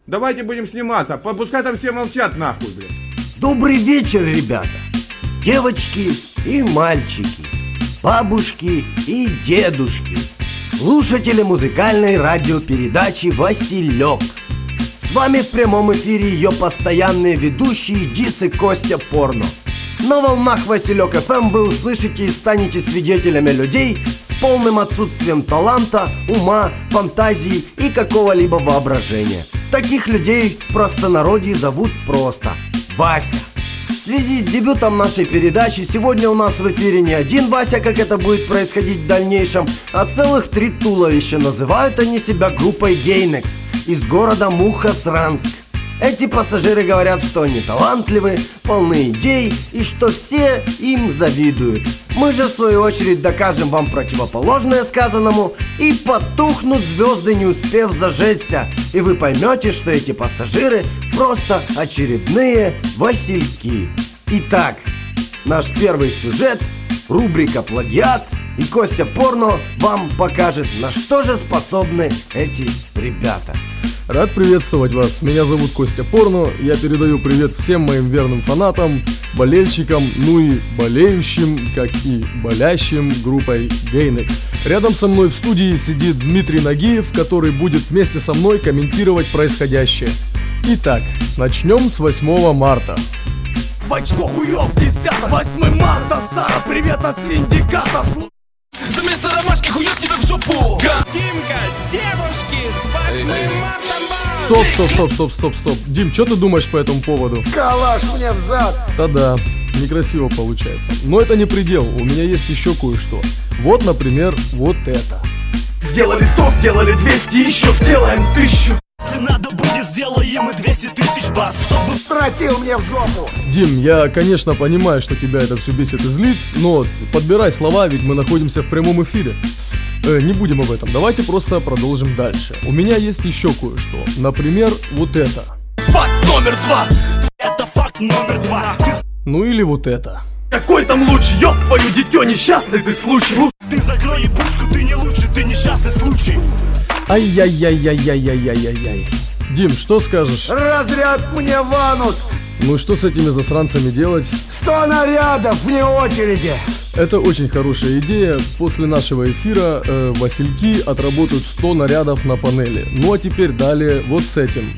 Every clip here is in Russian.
Давайте будем сниматься, пускай там все молчат нахуй, блядь. Добрый вечер, ребята. Девочки и мальчики, бабушки и дедушки, слушатели музыкальной радиопередачи «Василек». С вами в прямом эфире ее постоянные ведущие Дис и Костя Порно. На волнах Василек ФМ вы услышите и станете свидетелями людей с полным отсутствием таланта, ума, фантазии и какого-либо воображения. Таких людей в простонародье зовут просто Вася. В связи с дебютом нашей передачи сегодня у нас в эфире не один Вася, как это будет происходить в дальнейшем, а целых 3 туловища. Называют они себя группой Гейнекс из города Мухосранск. Эти пассажиры говорят, что они талантливы, полны идей и что все им завидуют. Мы же в свою очередь докажем вам противоположное сказанному, и потухнут звезды, не успев зажечься, и вы поймете, что эти пассажиры просто очередные васильки. Итак, наш первый сюжет, рубрика «Плагиат», и Костя Порно вам покажет, на что же способны эти ребята. Рад приветствовать вас, меня зовут Костя Порно, я передаю привет всем моим верным фанатам, болельщикам, ну и болеющим, как и болящим группой Гейнекс. Рядом со мной в студии сидит Дмитрий Нагиев, который будет вместе со мной комментировать происходящее. Итак, начнем с 8 марта. В очко хуёв 8 марта, Сара, привет от синдиката. За место ромашки хуёв тебе в жопу. Димка, девушки, с 8 марта. Стоп. Дим, что ты думаешь по этому поводу? Калаш мне в зад. Да, некрасиво получается. Но это не предел, у меня есть еще кое-что. Вот, например, вот это. Сделали 100, сделали 200, еще сделаем 1000. Если надо будет, сделаем и 200 тысяч бас, чтобы Тротил мне в жопу. Дим, я, конечно, понимаю, что тебя это все бесит и злит, но подбирай слова, ведь мы находимся в прямом эфире. Не будем об этом, давайте просто продолжим дальше. У меня есть еще кое-что. Например, вот это. Факт номер 2. Это факт номер 2. Ну или вот это. Какой там луч, ёб твою дитё, несчастный ты случай. Ты закрой ебучку, ты не лучший, ты несчастный случай. Ай-яй-яй-яй-яй-яй-яй-яй. Дим, что скажешь? Разряд мне в анус. Ну и что с этими засранцами делать? 100 нарядов вне очереди. Это очень хорошая идея. После нашего эфира Васильки отработают 100 нарядов на панели. Ну а теперь далее вот с этим.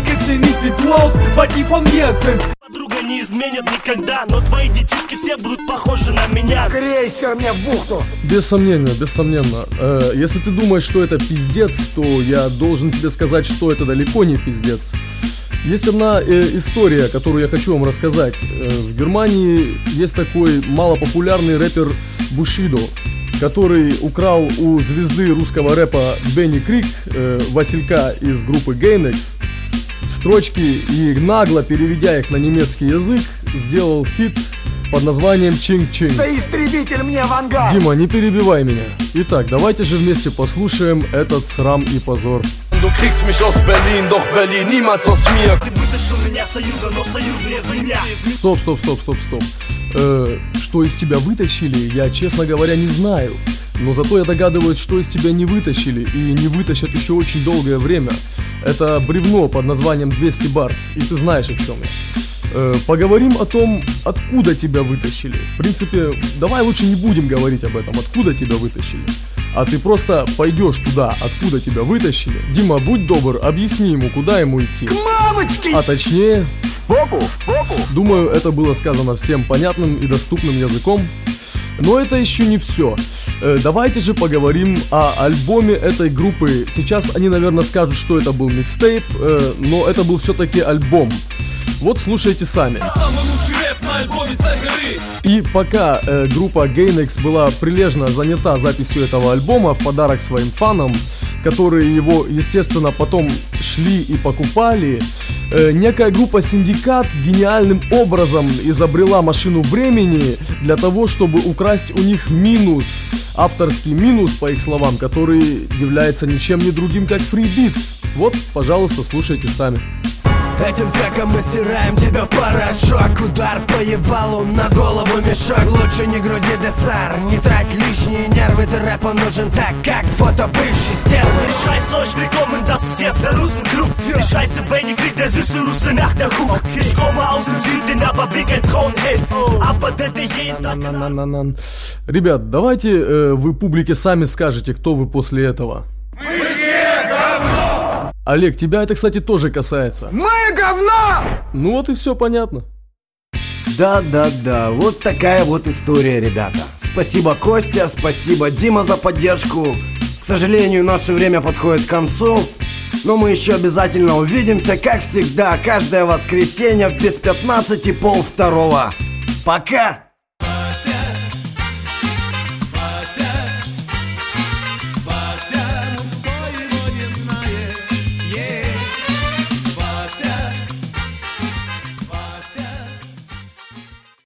подруга не изменит никогда, но твои детишки все будут похожи на меня. Крейсер мне в бухту. Бессомненно. Если ты думаешь, что это пиздец, то я должен тебе сказать, что это далеко не пиздец. Есть одна история, которую я хочу вам рассказать. В Германии есть такой малопопулярный рэпер Бушидо, который украл у звезды русского рэпа Бенни Крик, Василька из группы Гейнекс, строчки и, нагло переведя их на немецкий язык, сделал хит под названием «Чинг-чинг». Да истребитель мне в ангар. Дима, не перебивай меня. Итак, давайте же вместе послушаем этот срам и позор. Du kriegst mich aus Berlin, doch Berlin niemals aus mir. Ты вытащил меня союза, но союз не из меня. Стоп. Что из тебя вытащили, я, честно говоря, не знаю. Но зато я догадываюсь, что из тебя не вытащили и не вытащат еще очень долгое время. Это бревно под названием 200 барс, и ты знаешь, о чем я. Поговорим о том, откуда тебя вытащили. В принципе, давай лучше не будем говорить об этом, откуда тебя вытащили. А ты просто пойдешь туда, откуда тебя вытащили. Дима, будь добр, объясни ему, куда ему идти. К мамочке! А точнее... Попу! Думаю, это было сказано всем понятным и доступным языком. Но это еще не все. Давайте же поговорим о альбоме этой группы. Сейчас они, наверное, скажут, что это был микстейп, но это был все-таки альбом. Вот слушайте сами. Самый лучший рэп на альбоме «Царь горы». И пока группа Гейнекс была прилежно занята записью этого альбома в подарок своим фанам, которые его, естественно, потом шли и покупали, некая группа Синдикат гениальным образом изобрела машину времени для того, чтобы украсть у них минус, авторский минус, по их словам, который является ничем не другим, как фрибит. Вот, пожалуйста, слушайте сами. Этим треком мы стираем тебя в порошок. Удар по ебалу, на голову мешок. Лучше не грузи десар, не трать лишние нервы. Ты рэпу нужен так, как фото бывшей стервы. Scheiß euch, willkommen, das ist jetzt der Russenclub. Die Scheiße, Baby, kriegt der süße Russe nach der Hut. Ich komme aus dem Süden, aber bin kein Frauenheld. Aber der jeden Tag... Ребят, давайте вы публике сами скажете, кто вы после этого. Мы все говно! Олег, тебя это, кстати, тоже касается. Мы говно! Ну вот и все понятно. Да, вот такая вот история, ребята. Спасибо, Костя, спасибо, Дима, за поддержку. К сожалению, наше время подходит к концу, но мы еще обязательно увидимся, как всегда, каждое воскресенье в без 15 и пол второго. Пока!